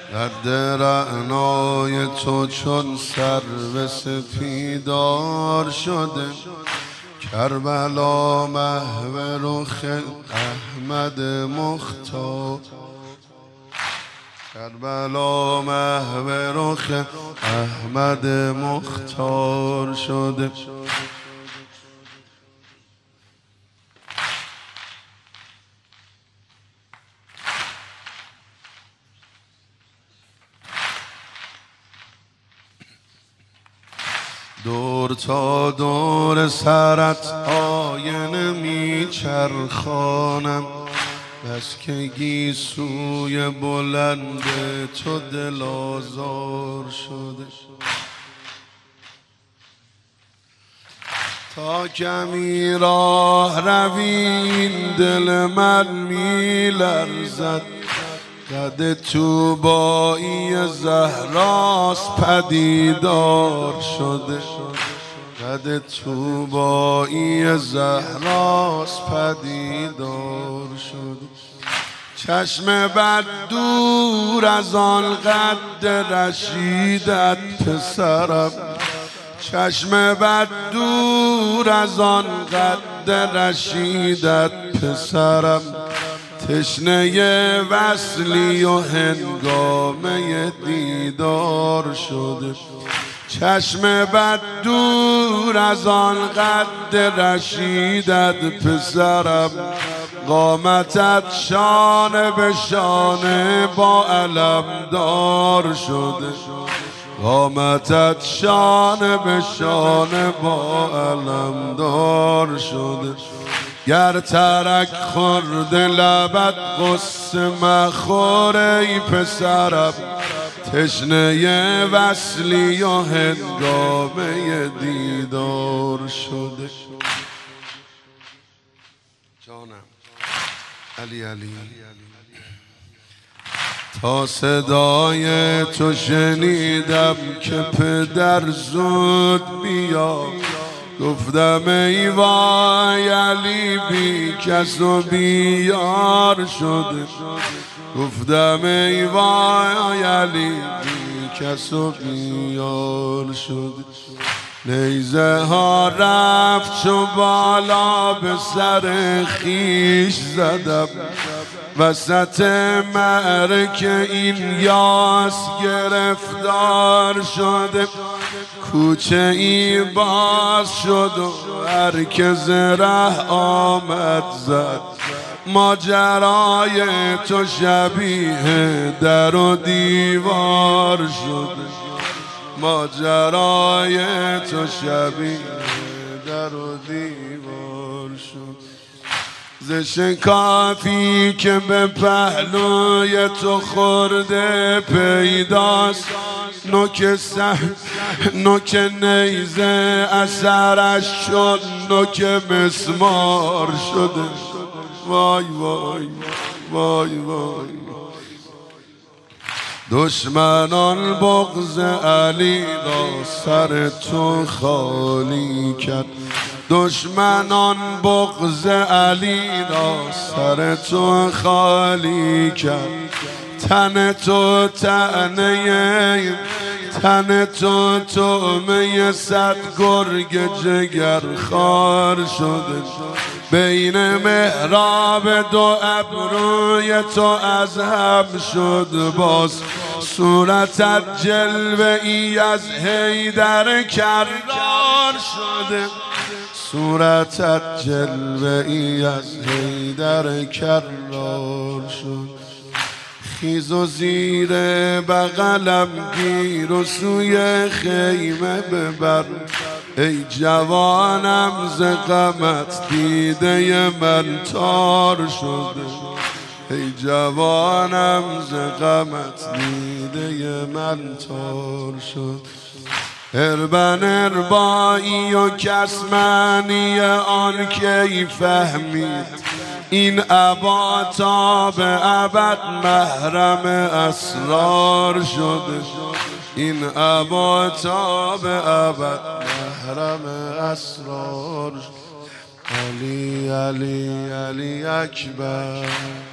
قد رعنای تو چون سرو سپیدار شده، کربلا محو رخ احمد مختار، کربلا محو رخ احمد مختار شده. دور تا دور سرت آینه می چرخانم، بس که گیسوی بلند تو دل آزار شده. تا کمی راه روی این دل من می لرزد، قد طوبایی زهراست پدیدار شده، قد طوبایی زهراست پدیدار شده. چشم بد دور از آن قد رشیدت پسرم، چشم بد دور از آن قد رشیدت پسرم. تشنه وصلی و هنگامه دیدار شده، چشم بد دور از آن قد رشیدت پسرم. قامتت شانه به شانه با علمدار شده، قامتت شانه به شانه با علمدار شده. گر ترک خورد لبت قصه مخور ای پسرم، تشنه وصلی و هنگامه دیدار شده. جانم علی علی، تا صدای تو شنیدم که پدر زود بیا، گفتم ای وای علی بی کس و بی یار شده، گفتم ای وای علی بی کس و بی یار شده. نیزه ها رفت چو بالا به سر خیش زدم، وسط معرک این یاس گرفتار شده. کوچه ای باز شد و هر که ز ره آمد زد، ماجرای تو شبیه در و دیوار شده، ماجرای تو شبیه در و دیوار شد. ز شکافی که به پهلوی تو خورده پیداست، نوک نیزه اثرش شد نوک مسمار شده. وای وای وای وای، دشمنان بغض علی را سر تو خالی کرد، دشمنان بغض علی را سر تو خالی کرد. تن تو تن تو طعمه صد گرگ جگر خار شده. بین محراب دو ابروی تو از هم شد باز، صورتت جلوه ای از حیدر کرار شده، صورتت جلوه ای از حیدر کرار شد. خیز و زیر بغلم گیر و سوی خیمه ببر، ای جوانم ز غمت دیده من تار شده، ای جوانم ز غمت دیده من تار شد. اربن اربایی و کسمنی آن کی فهمید، این ابا تا به ابد محرم اسرار شده، این ابا تا به ابد محرم اسرار شده. علی علی علی اکبر.